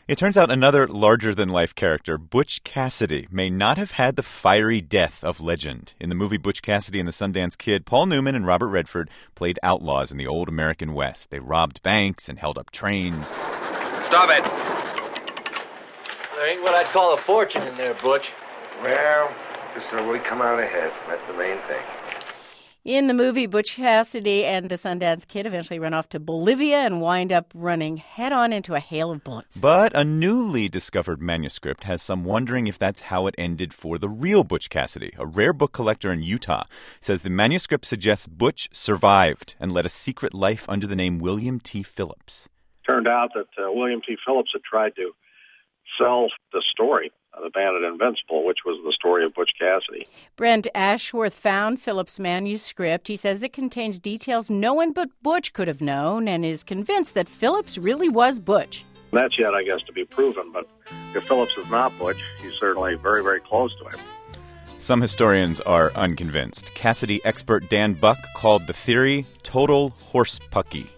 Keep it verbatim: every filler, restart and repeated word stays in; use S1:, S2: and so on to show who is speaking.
S1: It turns out another larger-than-life character, Butch Cassidy, may not have had the fiery death of legend. In the movie Butch Cassidy and the Sundance Kid, Paul Newman and Robert Redford played outlaws in the old American West. They robbed banks and held up trains.
S2: Stop it!
S3: There ain't what I'd call a fortune in there, Butch.
S4: Well, just so we come out ahead. That's the main thing.
S5: In the movie, Butch Cassidy and the Sundance Kid eventually run off to Bolivia and wind up running head-on into a hail of bullets.
S1: But a newly discovered manuscript has some wondering if that's how it ended for the real Butch Cassidy. A rare book collector in Utah says the manuscript suggests Butch survived and led a secret life under the name William T. Phillips.
S6: Turned out that uh, William T. Phillips had tried to sell the story, uh, The Bandit Invincible, which was the story of Butch Cassidy.
S5: Brent Ashworth found Phillips' manuscript. He says it contains details no one but Butch could have known and is convinced that Phillips really was Butch.
S6: That's yet, I guess, to be proven, but if Phillips is not Butch, he's certainly very, very close to him.
S1: Some historians are unconvinced. Cassidy expert Dan Buck called the theory total horsepucky.